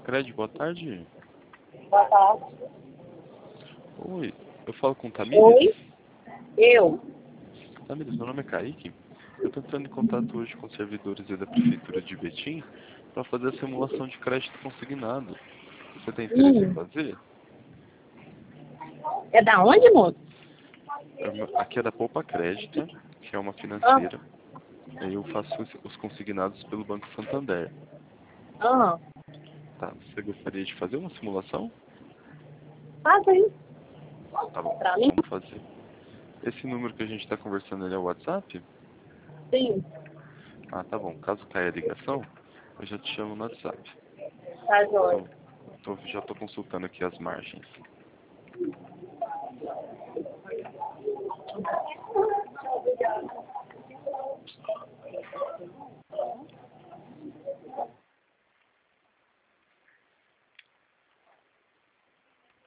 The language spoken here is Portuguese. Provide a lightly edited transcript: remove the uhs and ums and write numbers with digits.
Sicredi, boa tarde. Boa tarde. Oi, eu falo com Tamires? Oi? Eu? Tamires, meu nome é Kaique. Eu estou entrando em contato hoje com os servidores da Prefeitura de Betim para fazer a simulação de crédito consignado. Você tem interesse em fazer? É da onde, moço? Aqui é da Poupa Crédito, que é uma Ah, financeira. Aí eu faço os consignados pelo Banco Santander. ah. Tá, você gostaria de fazer uma simulação? Faz aí. Tá bom, Pra mim? vamos fazer. Esse número que a gente está conversando, ele é o WhatsApp? Sim. Ah, tá bom. Caso caia a ligação, eu já te chamo no WhatsApp. Tá joia. Já estou consultando aqui as margens.